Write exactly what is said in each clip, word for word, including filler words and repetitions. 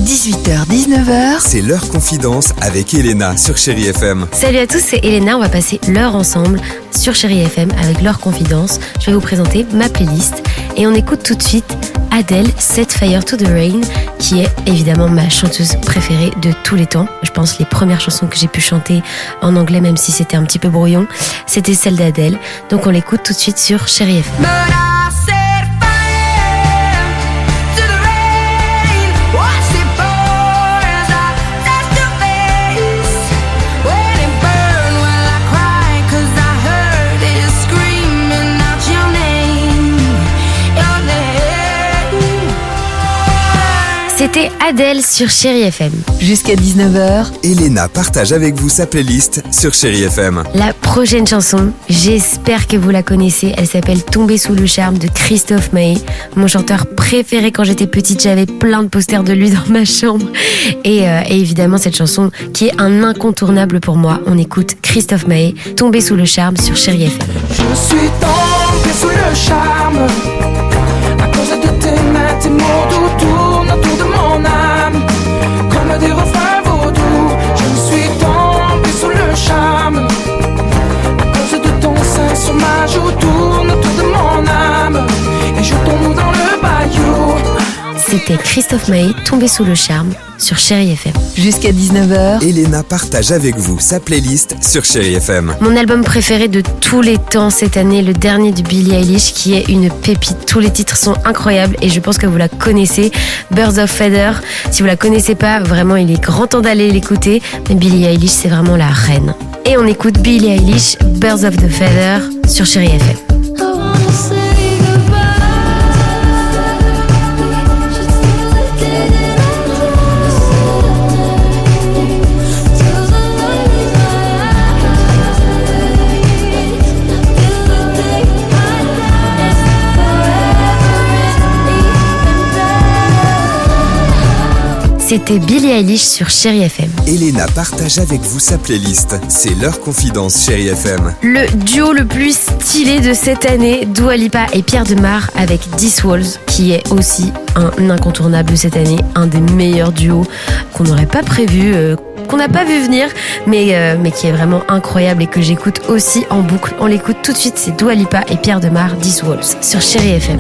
dix-huit heures dix-neuf heures, c'est l'heure confidence avec Elena sur Chérie F M. Salut à tous, c'est Elena, on va passer l'heure ensemble sur Chérie F M avec l'heure confidence. Je vais vous présenter ma playlist et on écoute tout de suite Adele, Set Fire to the Rain, qui est évidemment ma chanteuse préférée de tous les temps. Je pense les premières chansons que j'ai pu chanter en anglais, même si c'était un petit peu brouillon, c'était celle d'Adele. Donc on l'écoute tout de suite sur Chérie F M. C'était Adele sur Chérie F M. Jusqu'à dix-neuf heures, Elena partage avec vous sa playlist sur Chérie F M. La prochaine chanson, j'espère que vous la connaissez. Elle s'appelle Tomber sous le charme de Christophe Maé, mon chanteur préféré quand j'étais petite. J'avais plein de posters de lui dans ma chambre. Et, euh, et évidemment, cette chanson qui est un incontournable pour moi. On écoute Christophe Maé, Tomber sous le charme sur Chérie F M. Je suis tombé sous le charme à cause de tes mains, tes mots doux tournent autour de mon âme comme des refrains vaudous. Je suis tombé sous le charme à cause de ton sein sur ma joue, tourne autour de mon âme et je tombe dans le bayou. C'était Christophe Maé, Tombé sous le charme sur Chérie F M. jusqu'à dix-neuf heures, Elena partage avec vous sa playlist sur Chérie F M. Mon album préféré de tous les temps cette année, le dernier de Billie Eilish, qui est une pépite. Tous les titres sont incroyables et je pense que vous la connaissez. Birds of Feather. Si vous la connaissez pas, vraiment, il est grand temps d'aller l'écouter. Mais Billie Eilish, c'est vraiment la reine. Et on écoute Billie Eilish, Birds of the Feather sur Chérie F M. C'était Billie Eilish sur Chérie F M. Elena partage avec vous sa playlist. C'est l'heure confidence Chérie F M. Le duo le plus stylé de cette année, Dua Lipa et Pierre Demar avec This Walls, qui est aussi un incontournable de cette année, un des meilleurs duos qu'on n'aurait pas prévu, euh, qu'on n'a pas vu venir, mais, euh, mais qui est vraiment incroyable et que j'écoute aussi en boucle. On l'écoute tout de suite, c'est Dua Lipa et Pierre Demar, This Walls sur Chérie F M.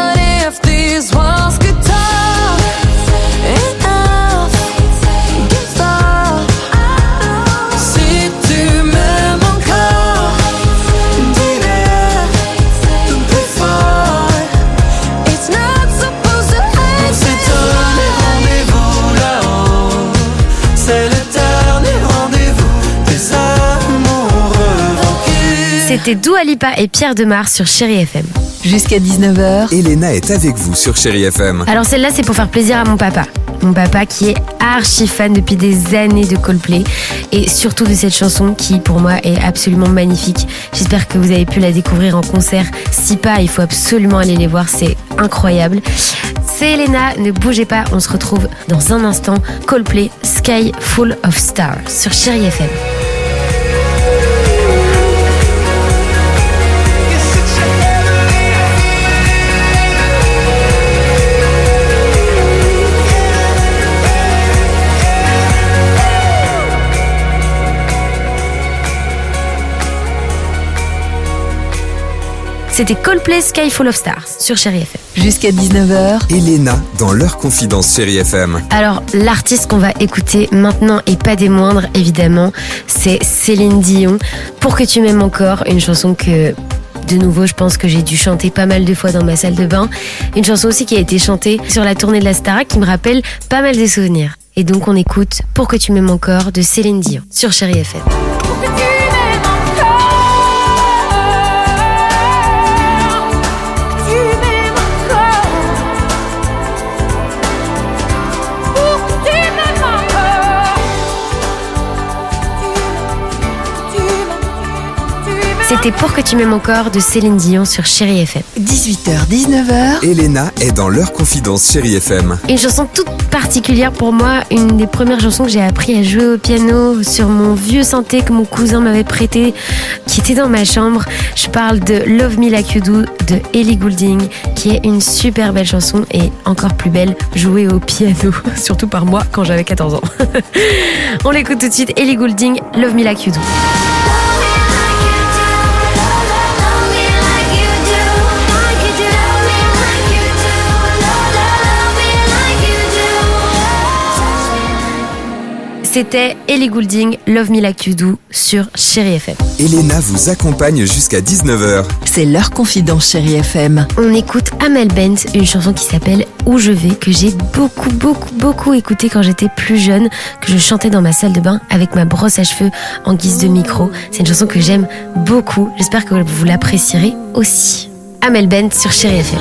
C'était Dua Lipa et Pierre Demar sur Chérie F M. jusqu'à dix-neuf heures, Elena est avec vous sur Chérie F M. Alors celle-là, c'est pour faire plaisir à mon papa. Mon papa qui est archi fan depuis des années de Coldplay et surtout de cette chanson qui pour moi est absolument magnifique. J'espère que vous avez pu la découvrir en concert. Si pas, il faut absolument aller les voir, c'est incroyable. C'est Elena, ne bougez pas, on se retrouve dans un instant. Coldplay, Sky Full of Stars sur Chérie F M. C'était Coldplay, Sky Full of Stars sur Chérie F M. jusqu'à dix-neuf heures, Elena dans l'heure confidence Chérie F M. Alors, l'artiste qu'on va écouter maintenant et pas des moindres, évidemment, c'est Céline Dion. Pour que tu m'aimes encore, une chanson que, de nouveau, je pense que j'ai dû chanter pas mal de fois dans ma salle de bain. Une chanson aussi qui a été chantée sur la tournée de la Starac qui me rappelle pas mal des souvenirs. Et donc, on écoute Pour que tu m'aimes encore de Céline Dion sur Chérie F M. C'était C'était Pour que tu m'aimes encore de Céline Dion sur Chérie F M. dix-huit heures dix-neuf heures. Elena est dans leur confidence Chérie F M. Une chanson toute particulière pour moi, une des premières chansons que j'ai appris à jouer au piano sur mon vieux synthé que mon cousin m'avait prêté, qui était dans ma chambre. Je parle de Love Me Like You Do de Ellie Goulding, qui est une super belle chanson et encore plus belle jouée au piano, surtout par moi quand j'avais quatorze ans. On l'écoute tout de suite, Ellie Goulding, Love Me Like You Do. C'était Ellie Goulding, Love Me Like You Do sur Chérie F M. Elena vous accompagne jusqu'à dix-neuf heures. C'est leur confidence Chérie F M. On écoute Amel Bent, une chanson qui s'appelle Où je vais, que j'ai beaucoup, beaucoup, beaucoup écouté quand j'étais plus jeune, que je chantais dans ma salle de bain avec ma brosse à cheveux en guise de micro. C'est une chanson que j'aime beaucoup. J'espère que vous l'apprécierez aussi. Amel Bent sur Chérie F M.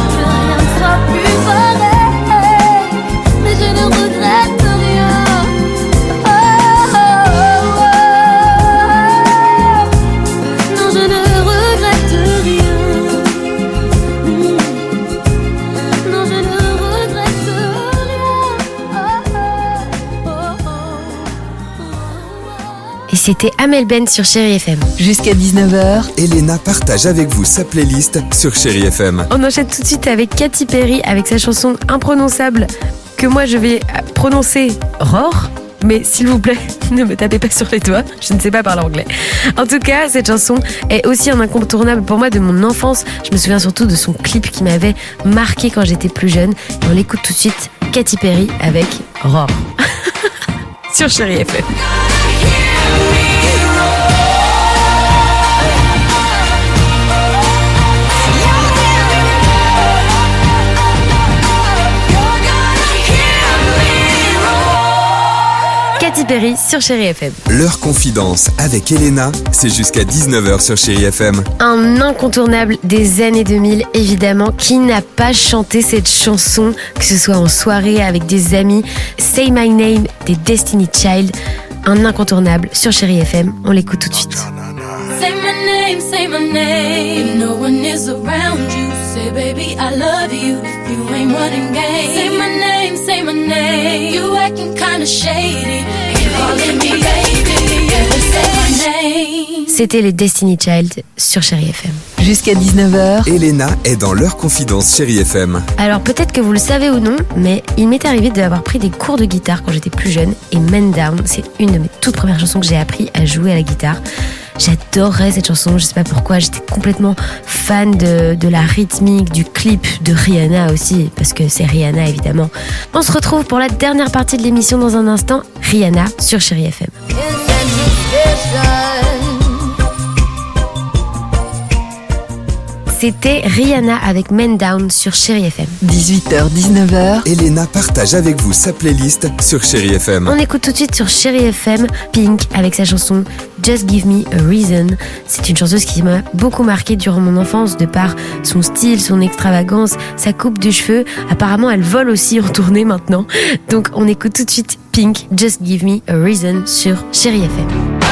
Et c'était Amel Bent sur Chérie F M. Jusqu'à dix-neuf heures. Elena partage avec vous sa playlist sur Chérie F M. On enchaîne tout de suite avec Katy Perry avec sa chanson imprononçable que moi je vais prononcer Roar. Mais s'il vous plaît, ne me tapez pas sur les doigts, je ne sais pas parler anglais. En tout cas, cette chanson est aussi un incontournable pour moi de mon enfance. Je me souviens surtout de son clip qui m'avait marqué quand j'étais plus jeune. Et on l'écoute tout de suite, Katy Perry avec Roar sur Chérie F M. Katy Perry sur Chérie F M. Leur confidence avec Elena, c'est jusqu'à dix-neuf heures sur Chérie F M. Un incontournable des années deux mille, évidemment. Qui n'a pas chanté cette chanson, que ce soit en soirée avec des amis? Say My Name des Destiny Child. Un incontournable sur Chérie F M. On l'écoute tout de suite. Say my name, say my name. If no one is around you, say baby I love you. If you ain't running game, say my name, say my name. You acting kinda shady, calling me baby. Yeah, say my name. C'était les Destiny Child sur Chérie F M. Jusqu'à dix-neuf heures. Elena est dans leur confidence Chérie F M. Alors peut-être que vous le savez ou non, mais il m'est arrivé d'avoir pris des cours de guitare quand j'étais plus jeune. Et Man Down, c'est une de mes toutes premières chansons que j'ai appris à jouer à la guitare. J'adorais cette chanson, je sais pas pourquoi, j'étais complètement fan de, de la rythmique, du clip, de Rihanna aussi, parce que c'est Rihanna évidemment. On se retrouve pour la dernière partie de l'émission dans un instant, Rihanna sur Chérie F M. C'était Rihanna avec Men Down sur Chérie F M. dix-huit heures dix-neuf heures. Elena partage avec vous sa playlist sur Chérie F M. On écoute tout de suite sur Chérie F M Pink avec sa chanson Just Give Me a Reason. C'est une chanteuse qui m'a beaucoup marquée durant mon enfance de par son style, son extravagance, sa coupe de cheveux. Apparemment, elle vole aussi en tournée maintenant. Donc, on écoute tout de suite Pink, Just Give Me a Reason sur Chérie F M.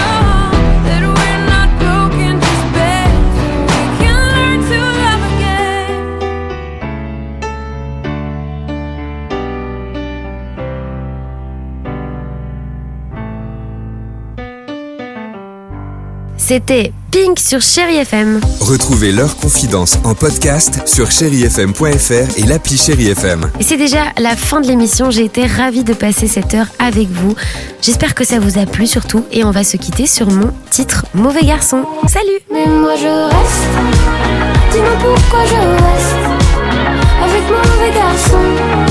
C'était Pink sur Chérie F M. Retrouvez leur confidence en podcast sur chérie f m point f r et l'appli Chérie F M. Et c'est déjà la fin de l'émission. J'ai été ravie de passer cette heure avec vous. J'espère que ça vous a plu surtout. Et on va se quitter sur mon titre Mauvais Garçon. Salut! Mais moi je reste. Dis-moi pourquoi je reste avec mon mauvais garçon.